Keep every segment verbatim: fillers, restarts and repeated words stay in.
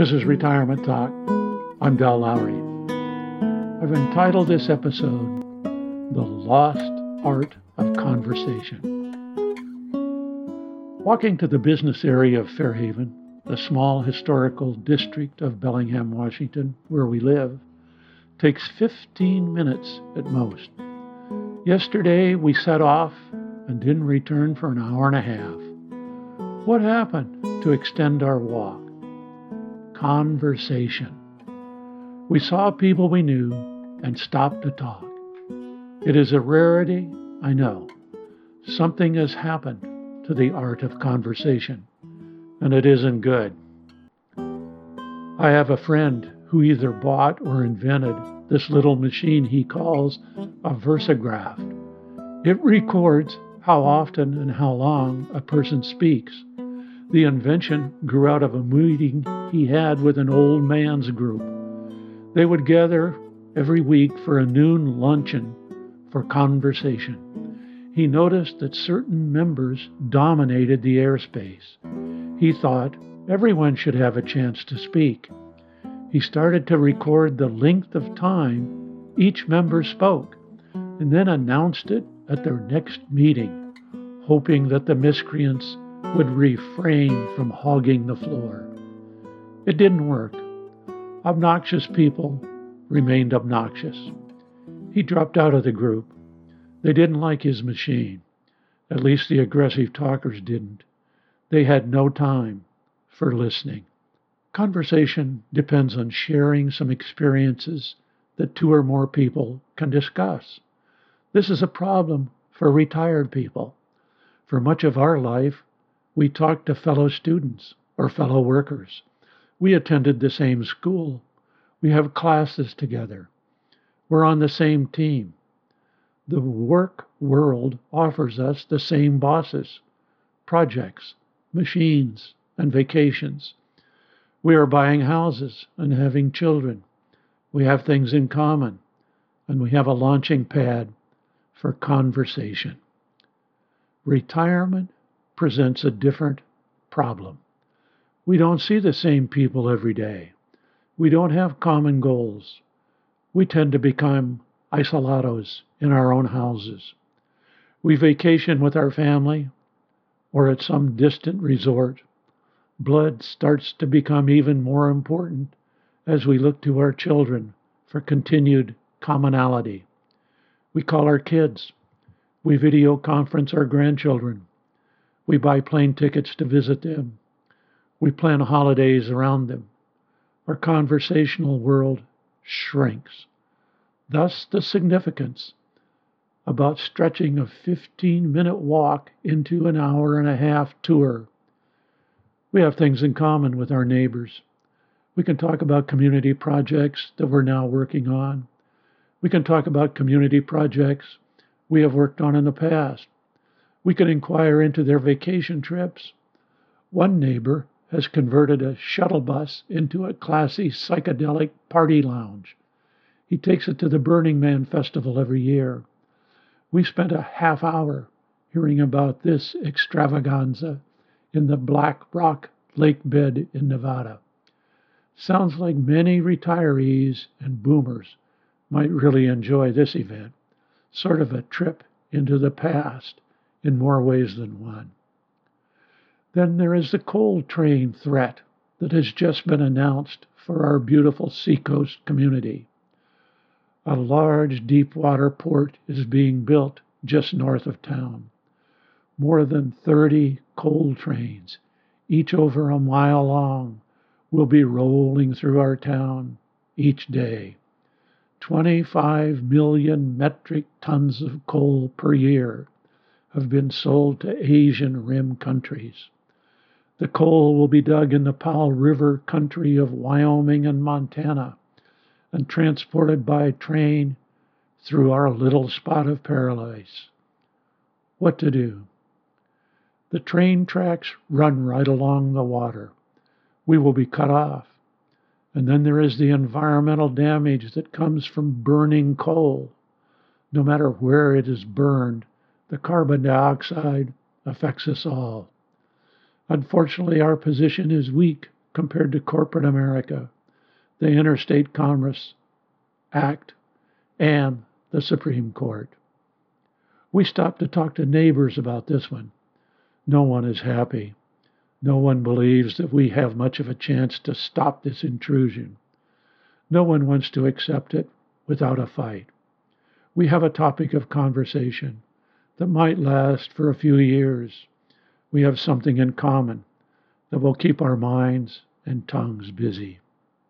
This is Retirement Talk. I'm Del Lowry. I've entitled this episode, The Lost Art of Conversation. Walking to the business area of Fairhaven, the small historical district of Bellingham, Washington, where we live, takes fifteen minutes at most. Yesterday we set off and didn't return for an hour and a half. What happened to extend our walk? Conversation. We saw people we knew and stopped to talk. It is a rarity, I know. Something has happened to the art of conversation, and it isn't good. I have a friend who either bought or invented this little machine he calls a Versograph. It records how often and how long a person speaks. The invention grew out of a meeting he had with an old man's group. They would gather every week for a noon luncheon for conversation. He noticed that certain members dominated the airspace. He thought everyone should have a chance to speak. He started to record the length of time each member spoke, and then announced it at their next meeting, hoping that the miscreants would refrain from hogging the floor. It didn't work. Obnoxious people remained obnoxious. He dropped out of the group. They didn't like his machine. At least the aggressive talkers didn't. They had no time for listening. Conversation depends on sharing some experiences that two or more people can discuss. This is a problem for retired people. For much of our life, we talk to fellow students or fellow workers. We attended the same school. We have classes together. We're on the same team. The work world offers us the same bosses, projects, machines, and vacations. We are buying houses and having children. We have things in common, and we have a launching pad for conversation. Retirement presents a different problem. We don't see the same people every day. We don't have common goals. We tend to become isolados in our own houses. We vacation with our family or at some distant resort. Blood starts to become even more important as we look to our children for continued commonality. We call our kids. We video conference our grandchildren. We buy plane tickets to visit them. We plan holidays around them. Our conversational world shrinks. Thus, the significance about stretching a fifteen-minute walk into an hour and a half tour. We have things in common with our neighbors. We can talk about community projects that we're now working on. We can talk about community projects we have worked on in the past. We can inquire into their vacation trips. One neighbor has converted a shuttle bus into a classy psychedelic party lounge. He takes it to the Burning Man Festival every year. We spent a half hour hearing about this extravaganza in the Black Rock Lake bed in Nevada. Sounds like many retirees and boomers might really enjoy this event, sort of a trip into the past in more ways than one. Then there is the coal train threat that has just been announced for our beautiful seacoast community. A large deep-water port is being built just north of town. More than thirty coal trains, each over a mile long, will be rolling through our town each day. twenty-five million metric tons of coal per year have been sold to Asian Rim countries. The coal will be dug in the Powell River country of Wyoming and Montana and transported by train through our little spot of paradise. What to do? The train tracks run right along the water. We will be cut off. And then there is the environmental damage that comes from burning coal. No matter where it is burned, the carbon dioxide affects us all. Unfortunately, our position is weak compared to corporate America, the Interstate Commerce Act, and the Supreme Court. We stopped to talk to neighbors about this one. No one is happy. No one believes that we have much of a chance to stop this intrusion. No one wants to accept it without a fight. We have a topic of conversation that might last for a few years. We have something in common that will keep our minds and tongues busy.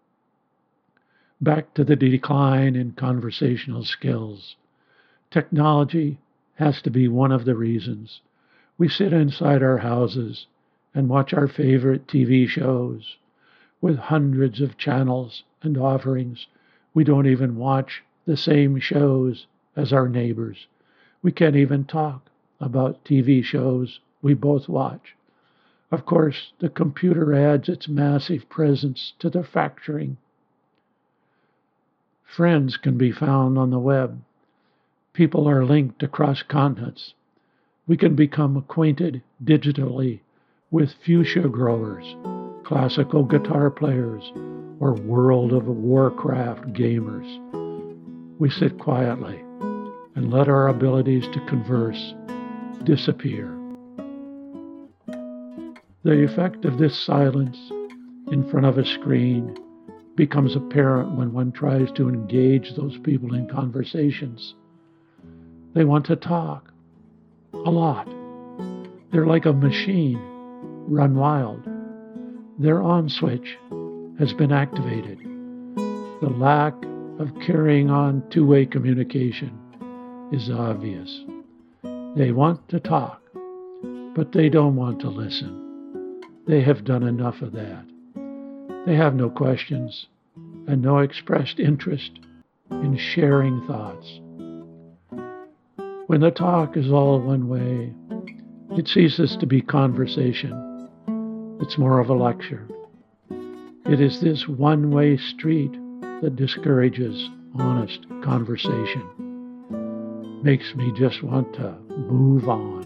Back to the decline in conversational skills. Technology has to be one of the reasons. We sit inside our houses and watch our favorite T V shows. With hundreds of channels and offerings, we don't even watch the same shows as our neighbors. We can't even talk about T V shows we both watch. Of course, the computer adds its massive presence to the fracturing. Friends can be found on the web. People are linked across continents. We can become acquainted digitally with fuchsia growers, classical guitar players, or World of Warcraft gamers. We sit quietly and let our abilities to converse disappear. The effect of this silence in front of a screen becomes apparent when one tries to engage those people in conversations. They want to talk a lot. They're like a machine run wild. Their on switch has been activated. The lack of carrying on two-way communication is obvious. They want to talk, but they don't want to listen. They have done enough of that. They have no questions and no expressed interest in sharing thoughts. When the talk is all one way, it ceases to be conversation. It's more of a lecture. It is this one-way street that discourages honest conversation. Makes me just want to move on.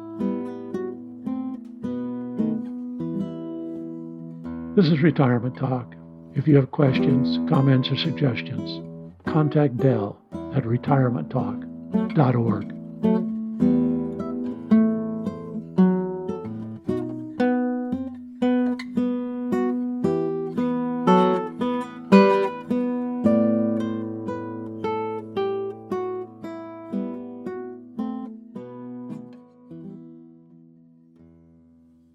This is Retirement Talk. If you have questions, comments, or suggestions, contact Del at retirement talk dot org.